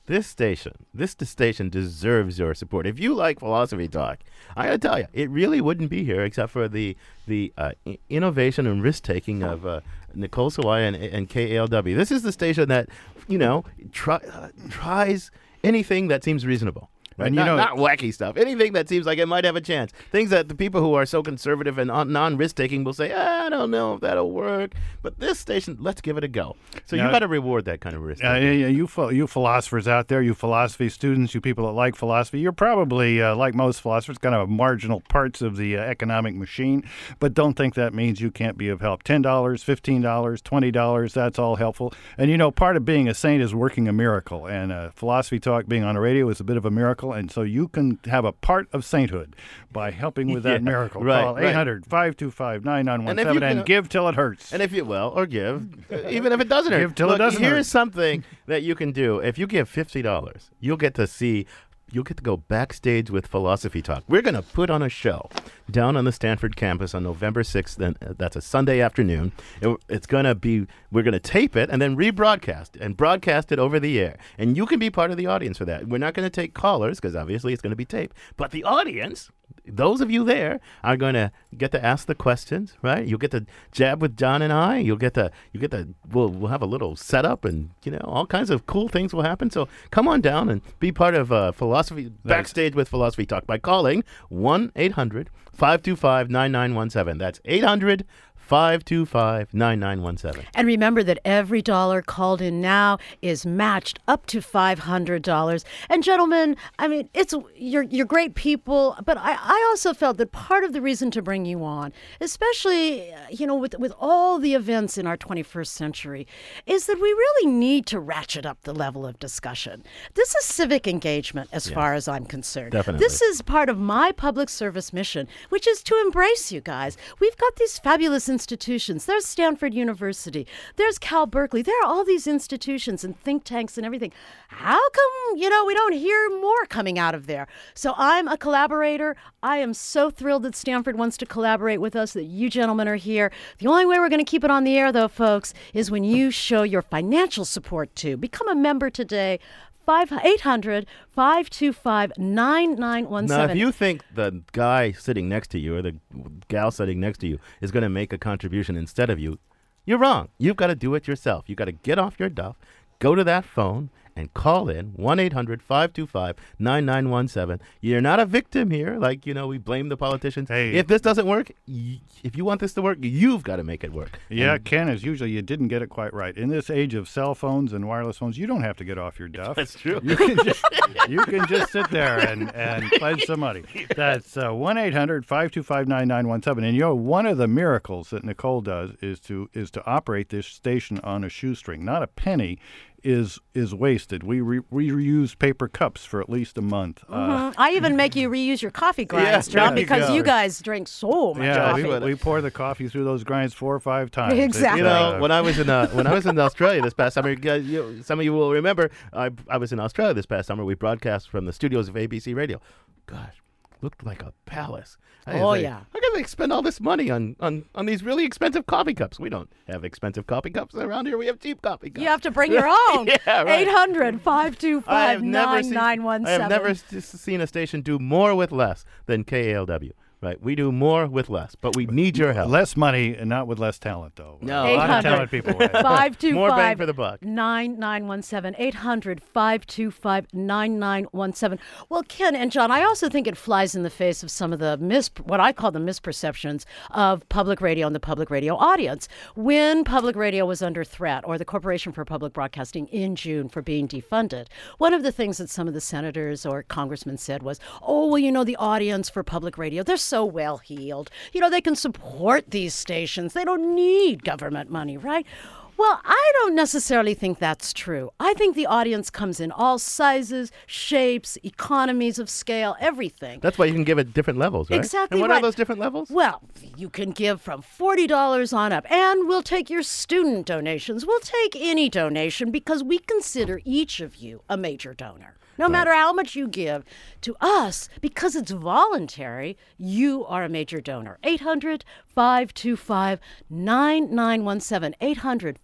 this station, this station deserves your support. If you like Philosophy Talk, I got to tell you, it really wouldn't be here except for the the uh, I- innovation and risk taking of uh, Nicole Sawaya and, and K A L W. This is the station that, you know, try, uh, tries anything that seems reasonable. Right? And you not, know- not wacky stuff. Anything that seems like it might have a chance. Things that the people who are so conservative and non- non-risk taking will say, ah, I don't know if that'll work. But this station, let's give it a go. So Now- you got to reward that kind of risk. Uh, yeah, yeah, you ph- you philosophers out there, you philosophy students, you people that like philosophy, you're probably, uh, like most philosophers, kind of marginal parts of the uh, economic machine, but don't think that means you can't be of help. ten dollars, fifteen dollars, twenty dollars, that's all helpful. And, you know, part of being a saint is working a miracle, and uh, Philosophy Talk being on the radio is a bit of a miracle, and so you can have a part of sainthood by helping with that Yeah, miracle. right, Call right. eight hundred, five two five, nine nine one And if seven you and can- give till it hurts. And if you will, or give, even if it doesn't hurt. Give till it Look, doesn't here's hurt. something that you can do. If you give fifty dollars, you'll get to see, you'll get to go backstage with Philosophy Talk. We're going to put on a show down on the Stanford campus on November sixth. And uh, that's a Sunday afternoon. It, it's going to be, we're going to tape it and then rebroadcast and broadcast it over the air. And you can be part of the audience for that. We're not going to take callers because obviously it's going to be taped. But the audience, those of you there, are going to get to ask the questions, right? You'll get to jab with John and I. You'll get to, you get to, we'll, we'll have a little setup and, you know, all kinds of cool things will happen. So come on down and be part of uh, Philosophy, Backstage with Philosophy Talk by calling one eight hundred, five two five, nine nine one seven. That's eight hundred, five two five, nine nine one seven. And remember that every dollar called in now is matched up to five hundred dollars. And gentlemen, I mean, it's you're you're great people, but I, I also felt that part of the reason to bring you on, especially, uh, you know, with, with all the events in our twenty-first century, is that we really need to ratchet up the level of discussion. This is civic engagement as far as I'm concerned. Definitely. This is part of my public service mission, which is to embrace you guys. We've got these fabulous institutions. There's Stanford University. There's Cal Berkeley. There are all these institutions and think tanks and everything. How come, you know, we don't hear more coming out of there? So I'm a collaborator. I am so thrilled that Stanford wants to collaborate with us, that you gentlemen are here. The only way we're going to keep it on the air, though, folks, is when you show your financial support, too. Become a member today. eight hundred, five two five, nine nine one seven. Now, if you think the guy sitting next to you or the gal sitting next to you is going to make a contribution instead of you, you're wrong. You've got to do it yourself. You've got to get off your duff, go to that phone, and call in one eight hundred, five two five, nine nine one seven. You're not a victim here. Like, you know, we blame the politicians. Hey. If this doesn't work, y- if you want this to work, you've got to make it work. Yeah, And Ken, as usual, you didn't get it quite right. In this age of cell phones and wireless phones, you don't have to get off your duff. That's true. You can just, you can just sit there and, and pledge some money. That's uh, one eight hundred, five two five, nine nine one seven. And, you know, one of the miracles that Nicole does is to is to operate this station on a shoestring. Not a penny is is wasted. We re- we reuse paper cups for at least a month. Uh, Mhm. I even make you reuse your coffee grinds, Yeah, John, there you because go. you guys drink so much yeah, coffee. we, we pour the coffee through those grinds four or five times. It's, Exactly. You know, uh, when I was in uh, when I was in Australia this past summer, you guys, you, some of you will remember, I I was in Australia this past summer. We broadcast from the studios of A B C Radio. Gosh, looked like a palace. I was Oh, like, yeah. How can they spend all this money on, on, on these really expensive coffee cups? We don't have expensive coffee cups around here. We have cheap coffee cups. You have to bring your own. Yeah, right. eight hundred, five two I five, have never nine seen. nine one I seven. have never s- seen a station do more with less than K A L W. Right, we do more with less, but we need your help. less money and not with less talent, though. No. a lot of 800. talented people. Right? five two More bang five, for the buck. nine nine one seven. eight hundred, five two five, nine nine one seven. Well, Ken and John, I also think it flies in the face of some of the mis what I call the misperceptions of public radio and the public radio audience. When public radio was under threat, or the Corporation for Public Broadcasting in June for being defunded, one of the things that some of the senators or congressmen said was, oh, well, you know, the audience for public radio, they're so well-heeled. You know, they can support these stations. They don't need government money, right? Well, I don't necessarily think that's true. I think the audience comes in all sizes, shapes, economies of scale, everything. That's why you can give it different levels, right? Exactly And what right. are those different levels? Well, you can give from forty dollars on up, and we'll take your student donations. We'll take any donation because we consider each of you a major donor. No matter how much you give to us, because it's voluntary, you are a major donor. eight hundred, five two five, nine nine one seven. eight hundred,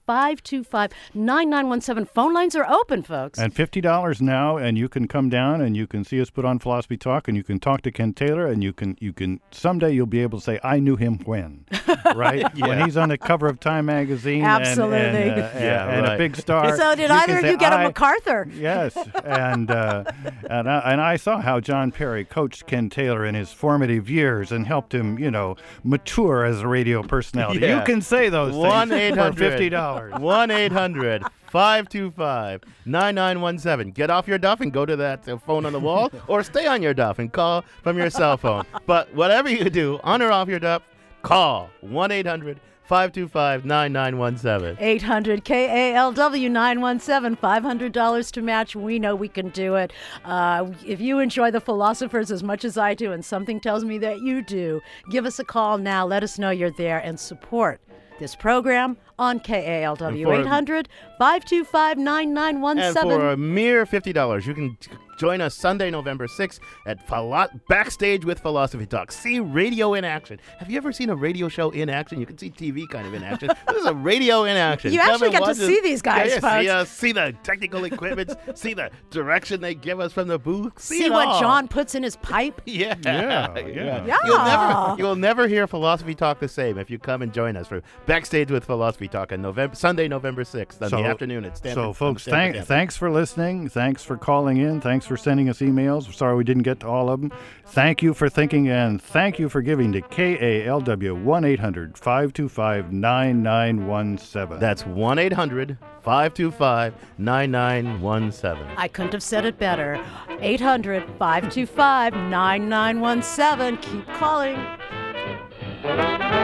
five two five, nine nine one seven. Phone lines are open, folks. And fifty dollars now, and you can come down and you can see us put on Philosophy Talk, and you can talk to Ken Taylor, and you can you can someday you'll be able to say, I knew him when, right? Yeah. When he's on the cover of Time magazine. Absolutely. And, and, uh, Yeah, and, and right. a big star. So did you either can of say, you get a I- MacArthur? Yes, and uh, and I, and I saw how John Perry coached Ken Taylor in his formative years and helped him, you know, mature as a radio personality. Yeah. You can say those one things eight for hundred fifty dollars. one eight hundred five two five nine nine one seven. Get off your duff and go to that uh, phone on the wall, or stay on your duff and call from your cell phone. But whatever you do, on or off your duff, call one eight hundred five two five nine nine one seven. eight hundred K A L W nine one seven, five hundred dollars to match. We know we can do it. Uh, if you enjoy the Philosophers as much as I do, and something tells me that you do, give us a call now. Let us know you're there and support this program on K A L W. for- eight hundred five two five nine nine one And seven. for a mere fifty dollars, you can t- join us Sunday, November sixth at Philo- Backstage with Philosophy Talk. See radio in action. Have you ever seen a radio show in action? You can see T V kind of in action. This is a radio in action. You actually Come and get to watch us. see these guys, yeah, yeah, See, folks. us, see the technical equipment, see the direction they give us from the booth. See, See it what all. John puts in his pipe. Yeah. Yeah, yeah. Yeah. You'll never, you'll never hear Philosophy Talk the same if you come and join us for Backstage with Philosophy Talk on November Sunday, November sixth in So- the afternoon at Stanford. So, folks, Stanford thank, campus. thanks for listening. Thanks for calling in. Thanks for sending us emails. Sorry we didn't get to all of them. Thank you for thinking, and thank you for giving to K A L W one eight hundred five two five nine nine one seven. That's one eight hundred five two five nine nine one seven. I couldn't have said it better. eight hundred five two five nine nine one seven. Keep calling.